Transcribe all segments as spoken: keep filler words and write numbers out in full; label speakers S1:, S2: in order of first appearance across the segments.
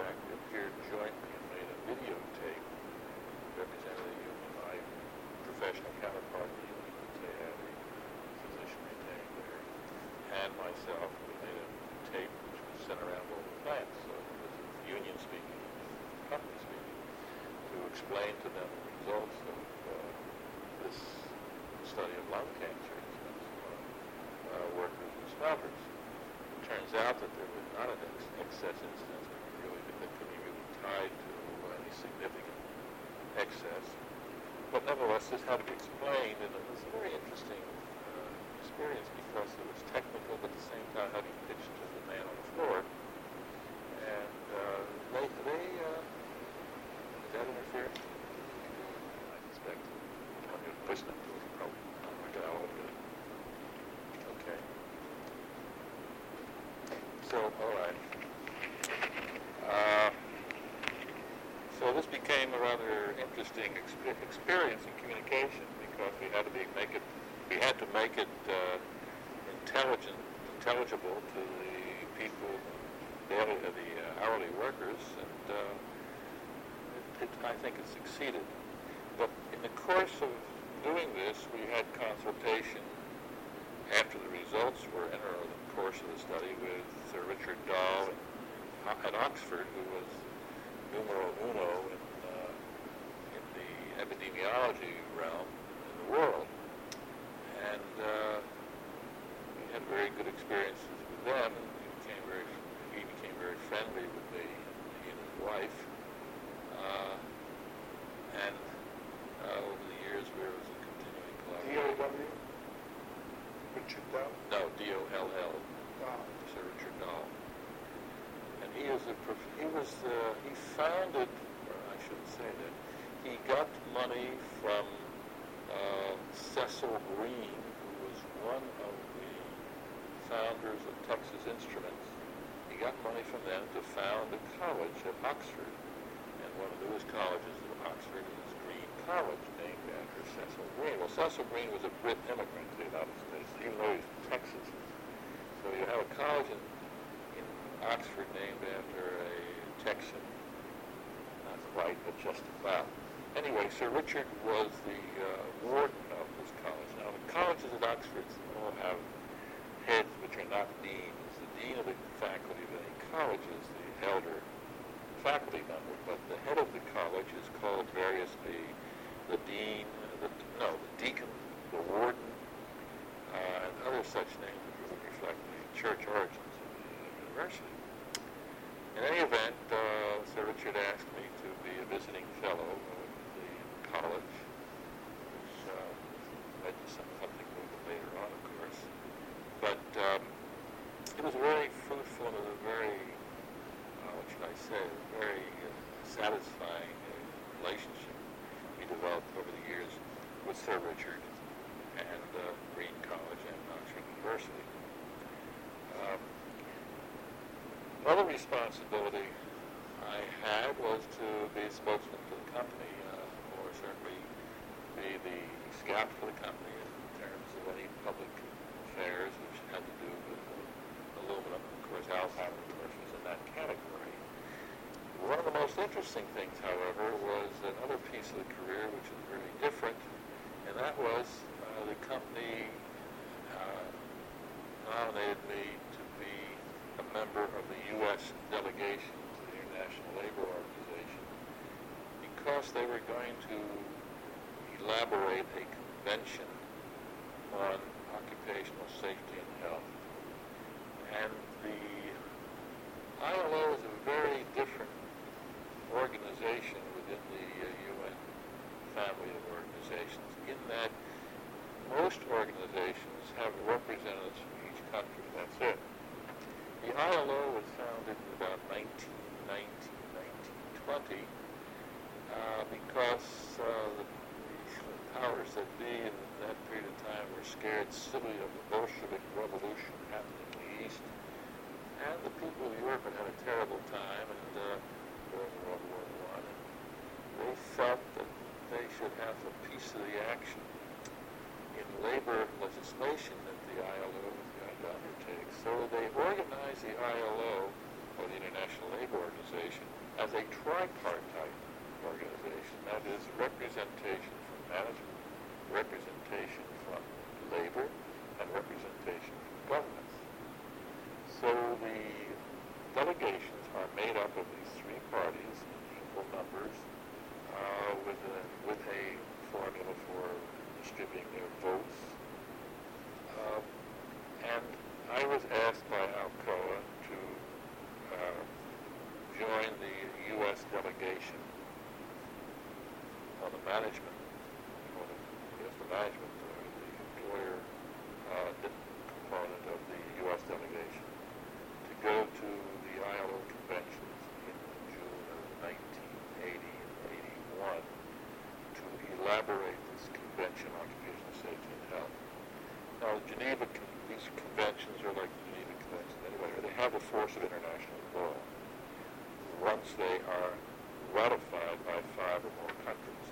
S1: fact, appeared jointly and made a videotape representing the union. My professional counterpart in the union, they had a physician retained there, and myself, we made a tape which was sent around all the plants. So it was union speaking, company speaking, to explain to them the results of uh, this study of lung cancer in uh, workers and smokers. It turns out that there was not an ex- excess incidence really that couldn't even be tied to any significant excess. But nevertheless, this had to be explained, and it was a very interesting uh, experience because it was technical, but at the same time had to be pitched to the man on the floor. And uh, they, they uh, did that interfere? I suspect. I'm going to push them to it, probably. I'll work it out a little bit. Okay. So, all right. Uh, so this became a rather interesting exp- experience in communication because we had to be make it, we had to make it uh, intelligent, intelligible to the people, daily, uh, the uh, hourly workers, and uh, it, it, I think it succeeded. But in the course of doing this, we had consultation after the results were in, or the course of the study, with Sir Richard Dahl at Oxford, who was numero uno in, uh, in the epidemiology realm in the world. And uh, we had very good experiences with them, and we became very, he became very friendly with me, he and his wife. Uh, and uh, over the years, there was a continuing collaboration.
S2: D O W? Richard Dahl?
S1: No, D O L L.
S2: Dahl.
S1: Sir Richard Dahl. And he is a prof- he was uh, he founded, or I shouldn't say that, he got money from uh, Cecil Green, who was one of the founders of Texas Instruments. He got money from them to found a college at Oxford, and one of the newest colleges at Oxford is Green College, named after Cecil Green. Well, Cecil Green was a Brit immigrant to the United States, even though he's from Texas. So you have a college in, in Oxford named after a Texan. Not quite, but just about. Anyway, Sir Richard was the uh, warden of this college. Now, the colleges at Oxford all have heads which are not deans. The dean of the faculty of any college is the elder faculty member, but the head of the college is called variously the dean, the, no, the deacon, the warden, uh, and other such names that really reflect the church origins of the university. In any event, uh, Sir Richard asked me to be a visiting fellow of the college, which uh, led to some, something a little bit later on, of course. But um, it was very fruitful and it was a very, uh, what should I say, a very uh, satisfying uh, relationship we developed over the years with Sir Richard and uh, Green College and Oxford University. Um, another responsibility I had was to be a spokesman for the company, uh, or certainly be the scout for the company in terms of any public affairs which had to do with uh, aluminum. Of course, Alpine, of course, was in that category. One of the most interesting things, however, was another piece of the career which is really different, and that was uh, the company uh, nominated me to be a member of the U S delegation to the International Labor Organization because they were going to elaborate a convention on occupational safety and health. And the I L O is a very different organization within the uh, U N family of organizations in that most organizations have representatives from each country. That's it. The I L O was founded in about nineteen nineteen, nineteen twenty uh, because uh, the, the powers that be in that period of time were scared silly of the Bolshevik revolution happening in the East. And the people of Europe had had a terrible time and uh, during World War One, and they felt that they should have a piece of the action in labor legislation that the I L O was going to undertake. So they organized the I L O, or the International Labor Organization, as a tripartite organization. That is, representation from management, representation from labor, and representation from governments. So the delegations are made up of these three parties in equal numbers, uh, with, a, with a formula for distributing their votes. Uh, and I was asked by Alcoa to uh, join the U S delegation on the management, or the, yes, the management, or the employer uh, component of the U S delegation, to go to the I L O conventions in June of nineteen eighty and eighty-one to elaborate this Convention on Occupational Safety and Health. Now, the Geneva, these conventions are like the Geneva Conventions anyway, they have the force of international law once they are ratified by five or more countries.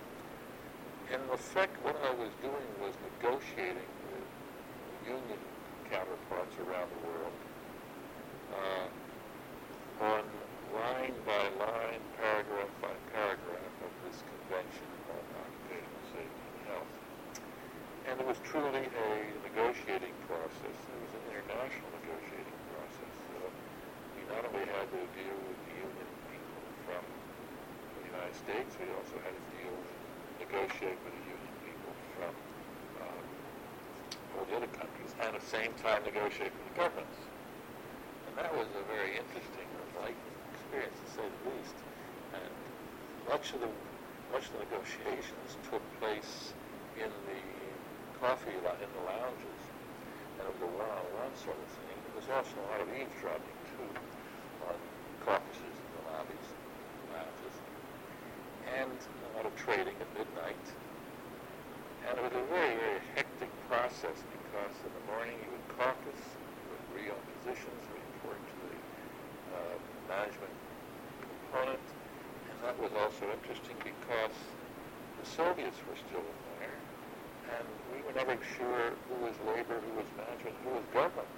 S1: In effect, what I was doing was negotiating with union counterparts around the world uh, on line by line, paragraph by paragraph of this Convention on Occupational Safety and Health. And it was truly a negotiating process. It was an international negotiating process. Uh, we not only had to deal with the union people from the United States, we also had to deal with, negotiate with the union people from um, all the other countries, and at the same time negotiate with the governments. And that was a very interesting, enlightening experience, to say the least. And much of the much of the negotiations took place in the coffee in the lounges, and it was a one-on-one sort of thing. There was also a lot of eavesdropping too on caucuses in the lobbies, lounges, and a lot of trading at midnight. And it was a very, very hectic process because in the morning you would caucus, you would agree on positions, report to the uh, management component, and that was also interesting because the Soviets were still in there, and we were never sure who was labor, who was management, who was government.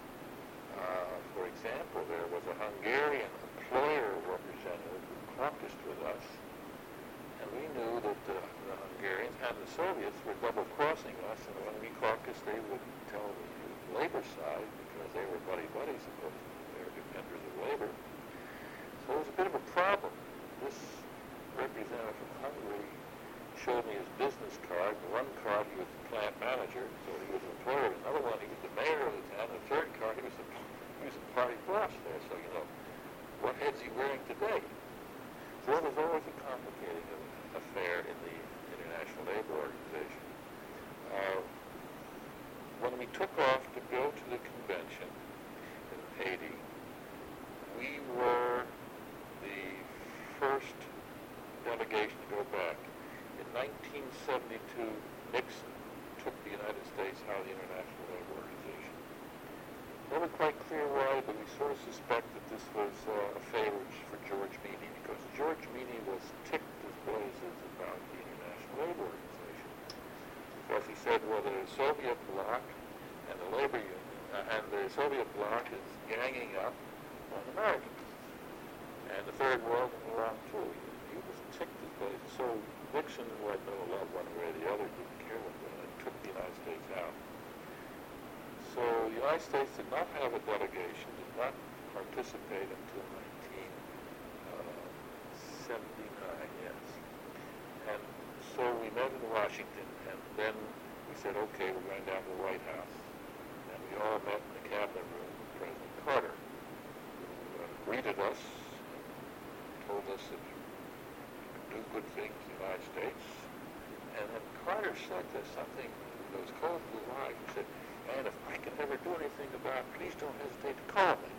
S1: Uh, for example, there was a Hungarian employer representative who caucused with us, and we knew that the, the Hungarians and the Soviets were double-crossing us, and when we caucused, they would tell the labor side, because they were buddy-buddies, supposedly, they were defenders of labor. So it was a bit of a problem. This representative from Hungary showed me his business card. In one card he was the plant manager, so he was an employer. In another one he was the mayor of the town. In the third card he was the, he was the party boss there. So, you know, what head's he wearing today? So it was always a complicated affair in the International Labor Organization. Uh, when we took off to go to the convention in eighty, we were the first delegation to go back. In nineteen seventy-two, Nixon took the United States out of the International Labor Organization. Never quite clear why, but we sort of suspect that this was uh, a favor for George Meany, because George Meany was ticked as blazes about the International Labor Organization. Because he said, well, the Soviet bloc and the labor union, uh, and the Soviet bloc is ganging up on Americans. And the Third World were on too. He was ticked as blazes. So Nixon, who had no love one way or the other, didn't care what they did, took the United States out. So the United States did not have a delegation, did not participate until nineteen seventy-nine, yes. And so we met in Washington, and then we said, okay, we're going down to the White House. And we all met in the cabinet room with President Carter, who uh, greeted us and told us that we could do good things in the United States. And then Carter said to something, those cold blue eyes, he said, and if I can ever do anything about it, please don't hesitate to call me.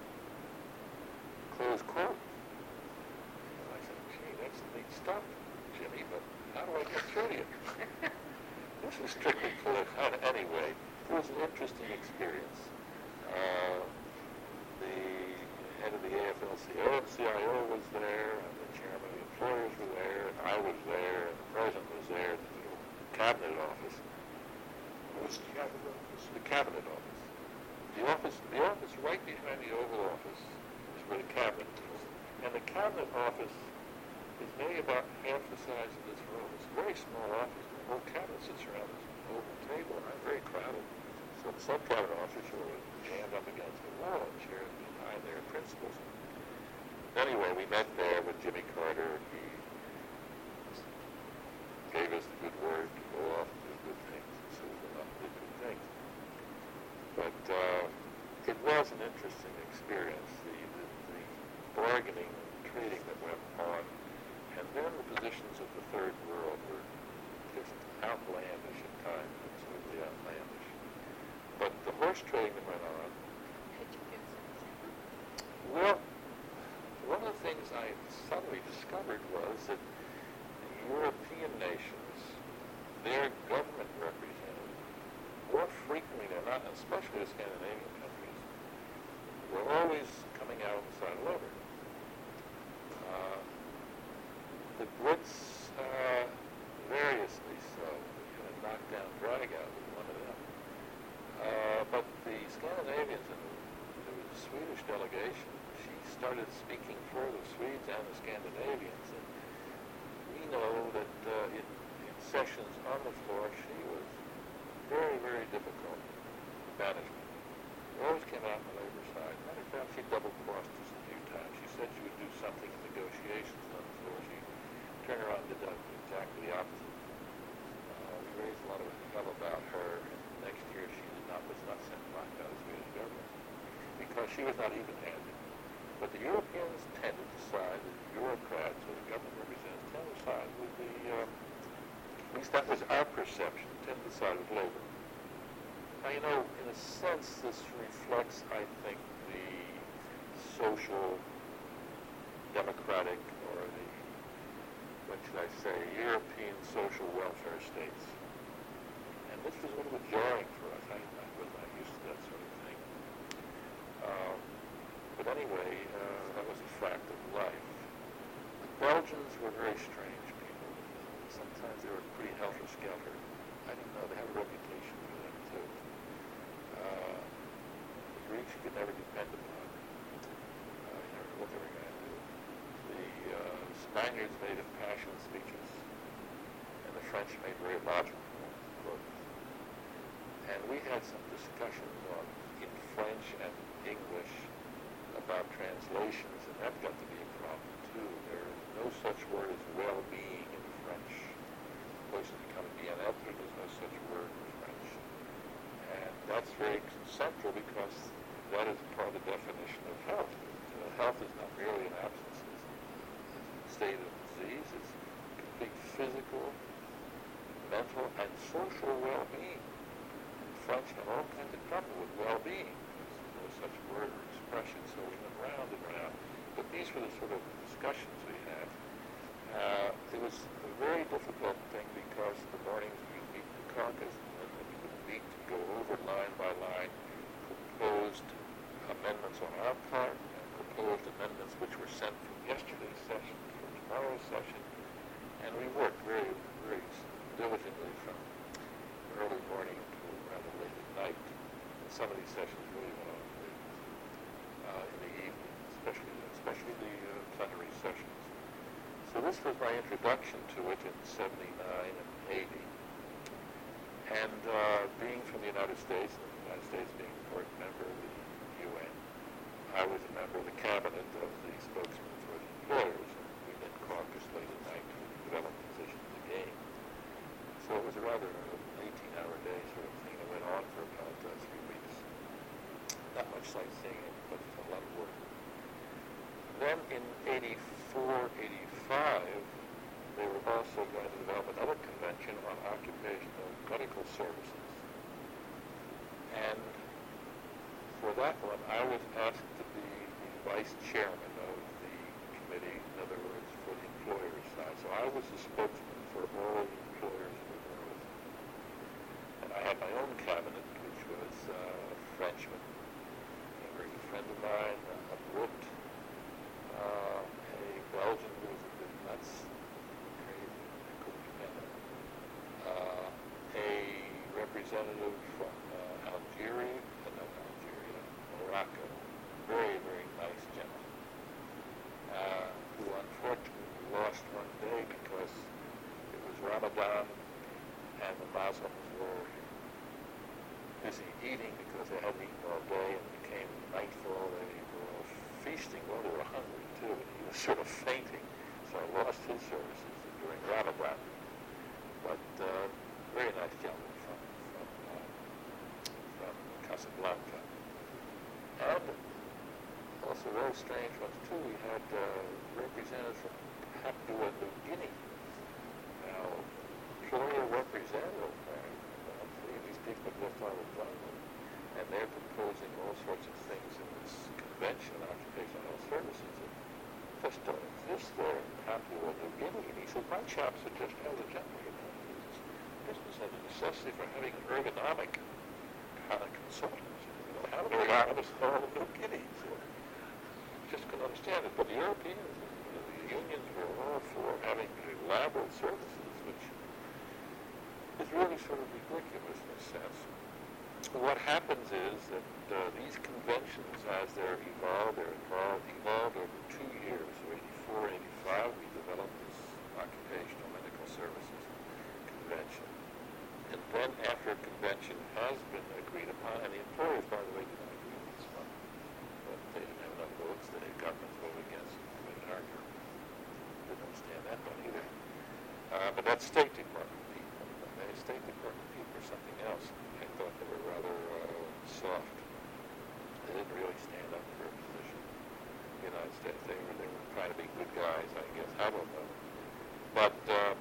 S1: Close quote. And I said, gee, that's neat stuff, Jimmy, but how do I get through to you? This is strictly political. Anyway, it was an interesting experience. Uh, the head of the A F L C I O was there, and the chairman of the employers were there, and I was there, and the president was there, and the cabinet office.
S2: What's the cabinet office?
S1: The cabinet office. The office, the office right behind the Oval Office is where the cabinet is. And the cabinet office is maybe about half the size of this room. It's a very small office. The whole cabinet sits around this oval table, and I'm very crowded. So the sub-cabinet office were jammed up against the wall, and chairs behind their principals. Anyway, we met there with Jimmy Carter. He gave us the good word to go off and do good things. And so we went off and did good things. But uh, it was an interesting experience, the, the, the bargaining and trading that went on. And then the positions of the third world were just outlandish at times, absolutely outlandish. But the horse trading that went on, well, one of the things I suddenly discovered was that the European nations, their government representatives, more frequently than not, especially the Scandinavian countries, were always coming out on the side of labor. Uh, the Brits, uh, variously so, kind of knocked down drag-out was one of them. Uh, but the Scandinavians, and there was a Swedish delegation, she started speaking for the Swedes and the Scandinavians, and we know that uh, in, in sessions on the floor, she was very, very difficult management. She always came out on the labor side. Matter of fact, she double-crossed us a few times. She said she would do something in negotiations on the floor. She turned around and did exactly the opposite. Uh, we raised a lot of hell about her, and next year she did not, was not sent back by the Swedish government because she was not even-handed. But the Europeans tended to side, the bureaucrats or the government representatives tended to side with the, um, at least that was our perception, tended to side with labor. Now, you know, in a sense, this reflects, I think, the social, democratic, or the, what should I say, European social welfare states. And this was a little bit jarring for us. I, I was not used to that sort of thing. Um, But anyway, uh, that was a fact of life. The Belgians were very strange people. Sometimes they were pretty helter-skelter. I don't know, they have a reputation for that too. Uh, the Greeks you could never depend upon. Uh, you never know what they were going to do. The uh, Spaniards made impassioned speeches, and the French made very logical quotes. And we had some discussions on in French and English about translations, and that got to be a problem too. There is no such word as well-being in French. Places become bien-être, there's no such word in French. And that's very central because that is part of the definition of health. You know, health is not merely an absence, it's a state of disease, it's complete physical, mental, and social well-being. French have all kinds of trouble with well-being. There's no such word or expression, so we went round and round. But these were the sort of discussions we had. Uh, it was a very difficult thing because the mornings we would meet in the caucus, and then we would meet to go over line by line, proposed amendments on our part, and proposed amendments which were sent from yesterday's session for tomorrow's session, and we worked very, very diligently from early morning until rather late at night. And some of these sessions really went on late, uh, in the evening, especially especially the uh, plenary sessions. So this was my introduction to it in seventy-nine and eighty. And uh, being from the United States, and the United States being an important member of the U N, I was a member of the cabinet of the spokesman for the employers, and we then caucused late at night to develop positions again. So it was a rather eighteen-hour day sort of thing that went on for about uh, three weeks. Not much sightseeing, but a lot of work. Then in eighty-four, eighty-five, they were also going to develop another convention on occupational medical services. And for that one, I was asked to be the vice chairman of the committee, in other words, for the employer's side. So I was the spokesman for all the employers in the world. And I had my own cabinet, which was uh, a Frenchman, a very good friend of mine, a Brit, uh, a Belgian who was a bit nuts, crazy, I couldn't stand it, uh, a representative from uh, Algeria, uh, not Algeria, Morocco, very, very nice gentleman. Uh, Ramadan, and the Muslims were busy eating because they hadn't eaten all day, and it became nightfall. They were feasting. Well, they were hungry too, and he was sort of fainting, so I lost his services during Ramadan. But uh, very nice gentleman from from, uh, from Casablanca. And also very strange ones too. We had uh, representatives from Papua New Guinea. Now, employer representative, uh, these people just on the jungle, and they're proposing all sorts of things in this convention on occupational health services that just don't exist there in Papua New Guinea. And he said, my chaps are just elder-gentlemen. Business has a necessity for having an ergonomic kind of consultant. You know, how do they out of this whole New Guinea? So, just couldn't understand it. But the Europeans, the unions were all for having elaborate services, which is really sort of ridiculous in a sense. What happens is that uh, these conventions, as they're evolved, they're evolved, evolved over two years. So eighty-four, eighty-five, we developed this occupational medical services convention. And then after a convention has been agreed upon, and the employers, by the way, did not agree with this one, but they didn't have enough votes, the government voted against it. They didn't argue. Didn't understand that one either. Uh, but that's State Department people. The State Department people are something else. I thought they were rather uh, soft. They didn't really stand up for a position in the United States. They were, they were trying to be good guys, I guess. I don't know. But uh,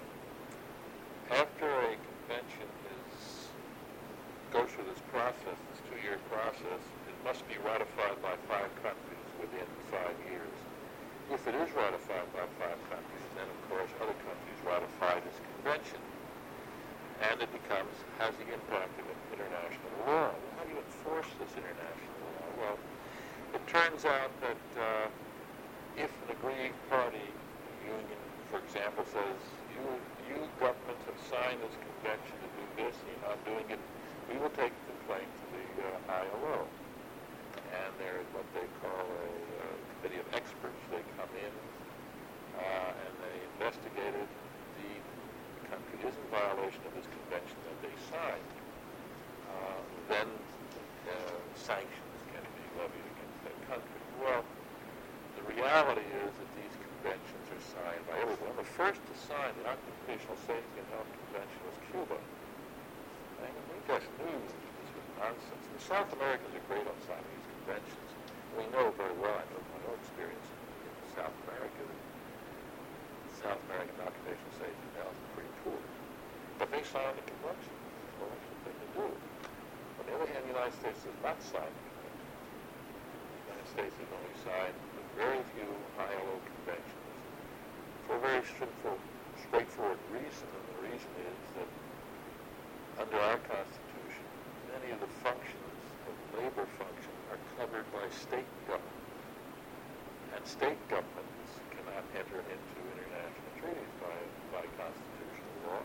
S1: after a convention is goes through this process, this two-year process, it must be ratified by five countries within five years. If it is ratified by five countries, then of course other countries ratify this convention, and it becomes has the impact of international law. Well, how do you enforce this international law? Well, it turns out that uh, if an aggrieved party union, for example, says you you governments have signed this convention to do this, and you're not doing it, we will take a complaint to the uh, I L O. And there is what they call a uh, committee of experts. They come in uh, and they investigated the, the country is in violation of this convention that they signed. Uh, then uh, sanctions can be levied against that country. Well, the reality is that these conventions are signed by everyone. The first to sign the Occupational Safety and Health Convention was Cuba. And we just knew this was nonsense. The South Americans are great on signing these conventions. We know very well, I know my own experience in South America, that South American occupational safety and health is pretty poor. But they signed the convention. That's all they can do. On the other hand, the United States does not sign the convention. The United States has only signed very few I L O conventions for a very simple, straightforward reason. And the reason is that under our Constitution, many of the functions of labor functions are covered by state government. And state governments cannot enter into international treaties by, by constitutional law.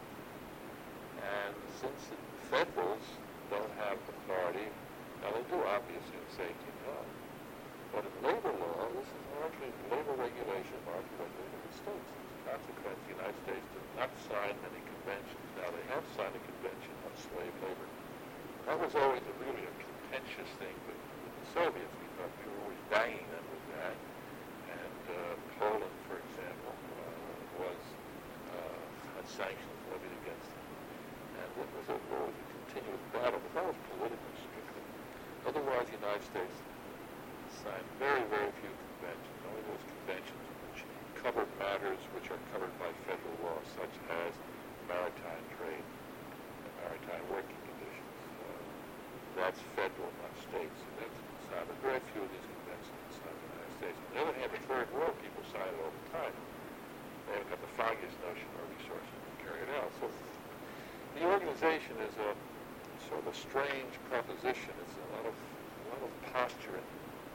S1: And since the federals don't have authority, now they do obviously in safety and health, but in labor law, this is largely labor regulation, largely regulated in the states. As a consequence, the United States does not sign many conventions. Now, they have signed a convention on slave labor. That was always a really a contentious thing with, with the Soviets, because we were always banging them with that. And uh, Poland, for example, uh, was uh, had sanctions levied against them. And it was a, always a continuous battle, but that was politically strictly. Otherwise, the United States signed very, very few conventions, only those conventions which covered matters which are covered by federal law, such as maritime trade and maritime working conditions. Uh, that's federal, not state, so that's signed. But very few of these conventions are signed in the United States. On the other hand, the third world people sign it all the time. They haven't got the foggiest notion or resources to carry it out. So the organization is a sort of a strange proposition. It's a lot of a lot of posturing.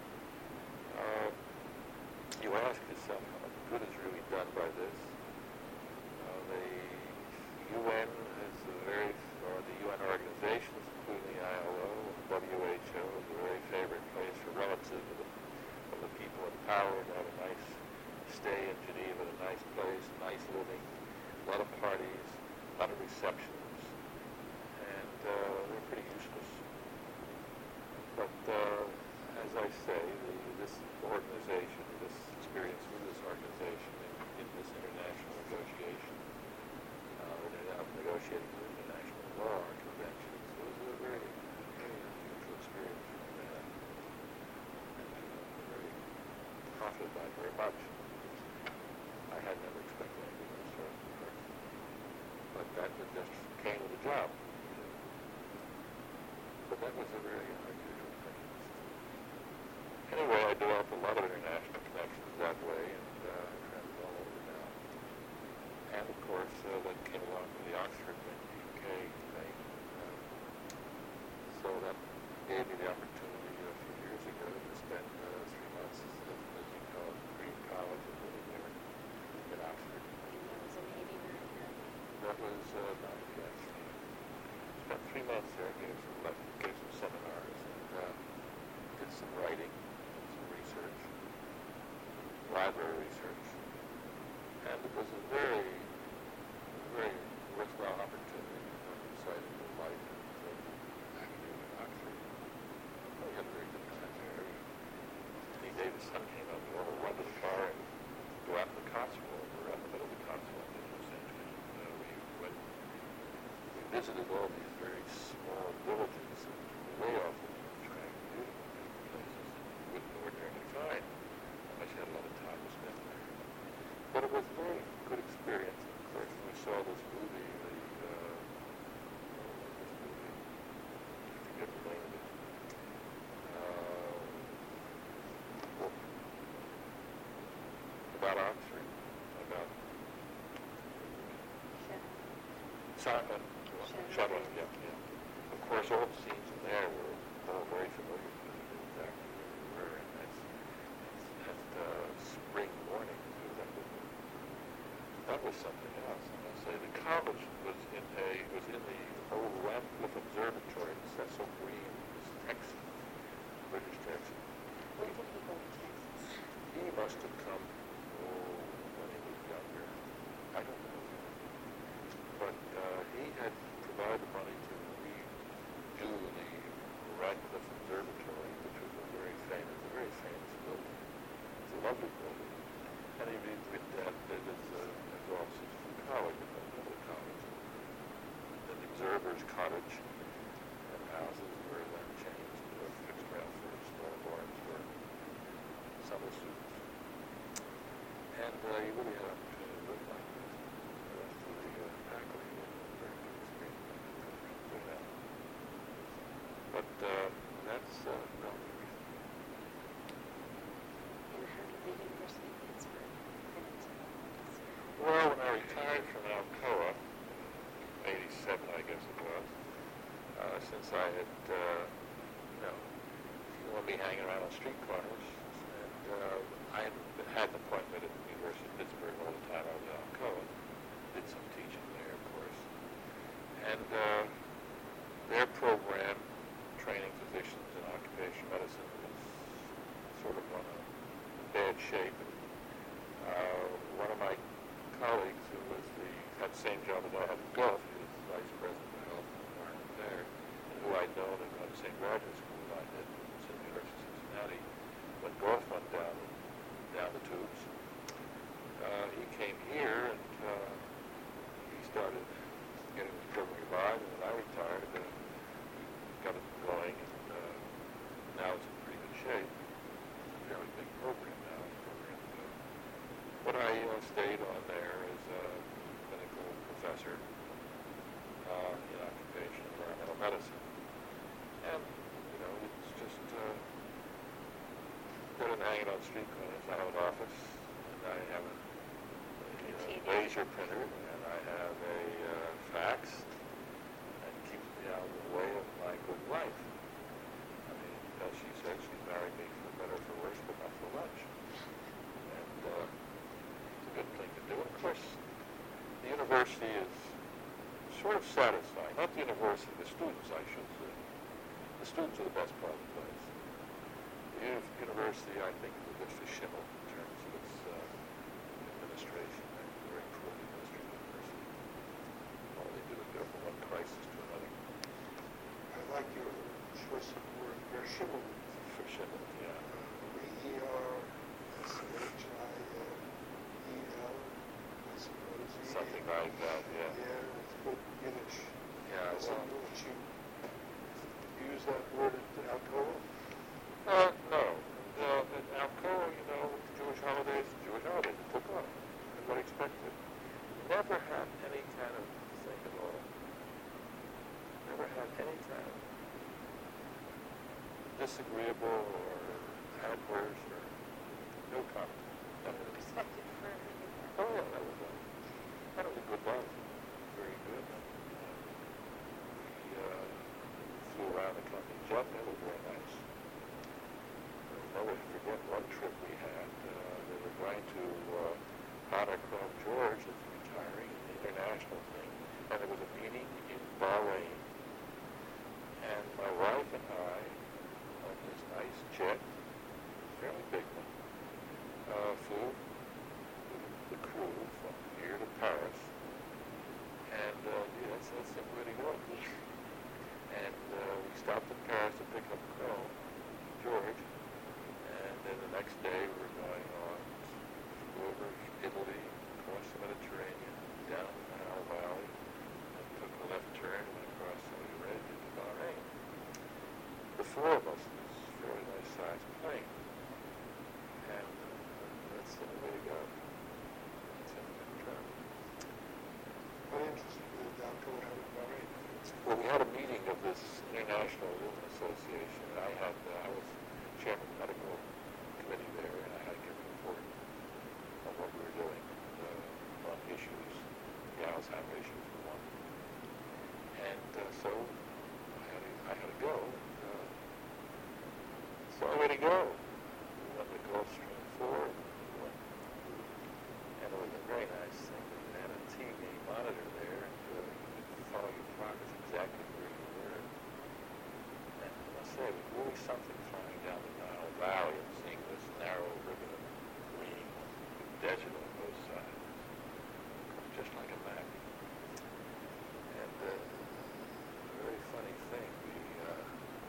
S1: Uh, you ask yourself how much good is really done by this. Uh, the U N is a very, or the U N organizations, including the I L O and W H O, is a very favorite place for relatives of the, of the people in power to have a nice stay in Geneva, a nice place, nice living, a lot of parties. a lot of receptions, and uh, they're pretty useless. But uh, as I say, the, this organization, this experience with this organization in, in this international negotiation, uh, and negotiating with international law conventions, was a very, very unusual experience for me. And very profited by it very much. I had never expected anything of the sort before. But that was just came with the job. But that was a very unusual thing. Anyway, I developed a lot of international connections that way, and uh, traveled all over now. And of course, uh, that came along with the Oxford thing, the U K thing. Uh, so that gave me the opportunity a few years ago to spend uh, three months, as, as you call it, Green College, and living there at Oxford.
S3: And that was a Navy Marine?
S1: That was uh, not yet. Spent three months there, gave some, gave some seminars, and uh, did some writing, some research, library research. And it was a very, very worthwhile opportunity to decide to do life in academia at Oxford. We had a very good time there. Any day the sun came up, we all run to the car and go out in the Cotswolds. We were out in the middle of the Cotswolds in Los Angeles. Uh, we went, we visited all these very small villages way off the track, beautiful places that you wouldn't ordinarily find unless you had a lot of time to spend there. But it was a very good experience. Of course, we saw this movie, the, uh, this movie, I forget the name of it, uh, about Oxford, about Simon, Shuttle, yeah, yeah. Of course, all the scenes in there were all very familiar to me. Exactly where we were, and that's, that's that uh, spring morning. That was, that was something else. I must say, the college was in a was in the old Radcliffe Observatory in Cecil Green, this Texan, British Texan.
S3: When did he go to Texas?
S1: He must have come oh, when he was younger. I don't know. But uh, he had provided the money to redo the Radcliffe Observatory, which was a very famous, a very famous building. It's a lovely building. And he with that did his, uh, his offices for the college, another college. And the Observer's Cottage and houses were then changed to a fixed ground for small dorms for summer students. And uh, he really had an opportunity to live like this. The rest of the uh, faculty had a very good experience with that. But uh, that's uh, relatively recent.
S3: And how did the University of Pittsburgh fit into that?
S1: Well, when I retired from Alcoa, eighty-seven I guess it was, uh, since I had, uh, you know, you want me hanging around on street corners, and uh, I had had an appointment at the University of Pittsburgh all the time I was at Alcoa. Did some teaching there, of course. And uh, their program, training physicians in occupational medicine, was sort of on a bad shape. Uh, one of my colleagues who was the, had the same job as I had at Gulf, he was vice president of health and environment there, and who I'd known and gone to the same graduate school I did at the University of Cincinnati. When Gulf went down, down the tubes, uh, he came here and uh, he started getting his program revived, and when I retired, uh, got it going, and uh, now it's in pretty good shape. It's a fairly big program now. Program, uh, but I uh, stayed on there as a clinical professor uh, in occupational environmental medicine. And, you know, it's just uh, better than hanging on street corners. I have an office, and I have a you know, laser printer, and I have a uh, fax, and it keeps me out of the way of my good wife. I mean, as she said, she's married me for better or for worse, but not for much. And uh, it's a good thing to do. And of course, the university is sort of satisfying. Not the university, the students, I should say. The students are the best part of the place. The uni- university, I think, is a bit for shimmel in terms of its uh, administration. I'm very pro-university university. All the Right, that, yeah.
S2: Yeah, it's good Yiddish.
S1: Yeah,
S2: So
S1: well,
S2: would you use that word at Alcoa?
S1: uh, no. Uh, at Alcoa, you know, Jewish holidays, Jewish holidays, it took off. Everybody expected it. Never had any kind of thing at all. Never had any kind of disagreeable or adverse or no comment. Never.
S3: Respected for everything.
S1: Oh yeah, that was a, that was a good buzz. Very good. Uh, we uh, flew around the company jet. That was very nice. I'll never forget one trip we had. Uh, they were going to uh, honor Chrome George as retiring in the international thing, and there was a meeting in Bahrain. And my wife and I, on this nice jet, fairly big one, uh, flew the crew from here to Paris. And uh, yeah, that's, that's the way to go. And uh, we stopped in Paris to pick up Chrome George. And then the next day we were going on over Italy, across the Mediterranean, down the Nile Valley, and took a left turn and went across Saudi Arabia to Bahrain. The four of us in this fairly nice sized plane. And uh, that's the way to go. That's the way to travel.
S2: What interest did Alcoa have in Bahrain?
S1: Well, we had a meeting of this International Aluminum Association. I had, uh, I was chairman of the medical committee there, and I had to give a report on what we were doing uh, on issues, the Alzheimer issues for one. And uh, so I had to, I had to go. Uh, so I had to go. We went to Gulfstream four, we went, and it was a very nice thing. We had a T V monitor there, and uh, you could follow your progress exactly where you were. And I must say, it was really something flying down the Nile Valley and seeing this narrow ribbon of green with desert on both sides. It was just like a map. And uh, a very funny thing, we, uh,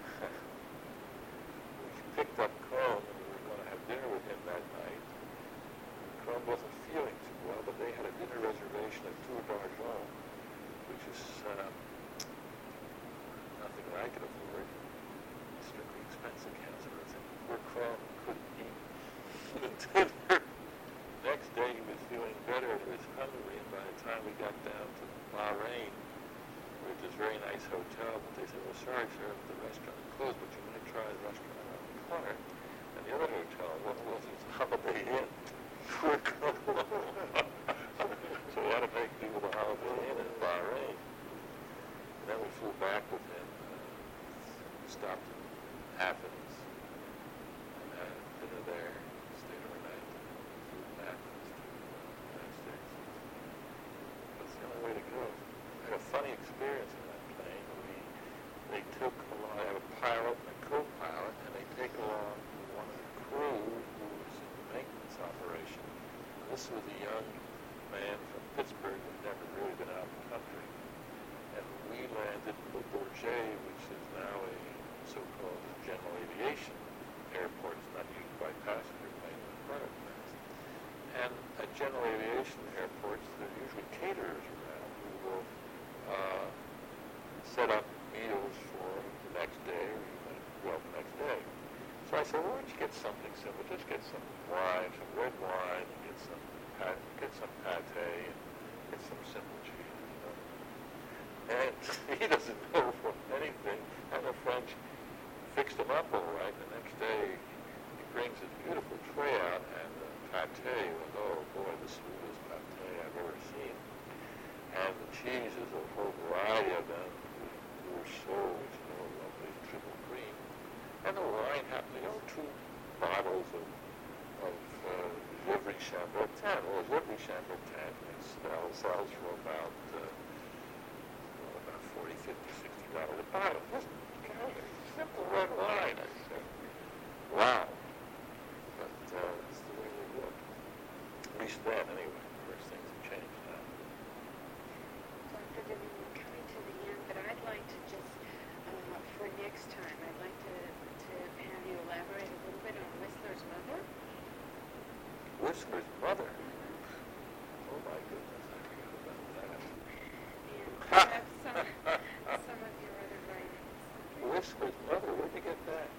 S1: we picked up Chrome and we were going to have dinner with him that night. Chrome wasn't feeling too well, but they had a dinner reservation at Tour d'Argent, which is uh, nothing that I could afford. Strictly expensive cancer. Where Chrome couldn't eat the dinner. Next day he was feeling better and he was hungry, and by the time we got down to Bahrain, we were at this very nice hotel, but they said, well, sorry, sir, the restaurant is closed, but you might try the restaurant around the corner. And the other hotel, what was it? Holiday Inn. So we had to make do with the Holiday Inn in Bahrain. And then we flew back with him, uh, stopped in Athens, and had dinner there, stayed overnight, flew from Athens to the United States. That's the only way to go. I had a funny experience in that plane. We, they took along, I had a pilot and a co-pilot, and they take along one of the crew who was in the maintenance operation. And this was a young man from Pittsburgh who had never really been out of the country. And we landed in Le Bourget, which is now a so-called general aviation airport. It's not used by passenger planes, but private planes. And at general aviation airports, there are usually caterers around who will uh, set up meals for the next day or even, well, the next day. So I said, well, why don't you get something simple? Just get some wine, some red wine, and get some pat, get some pate, and get some simple cheese, you know. And he doesn't know from anything. And the French fixed him up all right. The next day, he brings this beautiful tray out, and the pate was, oh boy, the smoothest pate I've ever seen. And the cheeses, a whole variety of them, were so, you know, lovely triple cream. And the wine happened, you know, two bottles of, of uh, Givry Chambertin. Well, Givry Chambertin sells, sells for about, uh, well, about forty, fifty, sixty dollars a bottle. Just kind of simple red wine. I said, wow. But uh, that's the way they look. At least then, anyway. Of course, things have changed now.
S3: Doctor Vivian, we're coming to the end, but I'd like to just, uh, for next time, I'd like to, to have you elaborate a little bit on Whistler's mother.
S1: Whistler's mother? Oh my goodness, I forgot about
S3: I have some, some of your other writings.
S1: Whistler's mother, where'd you get that?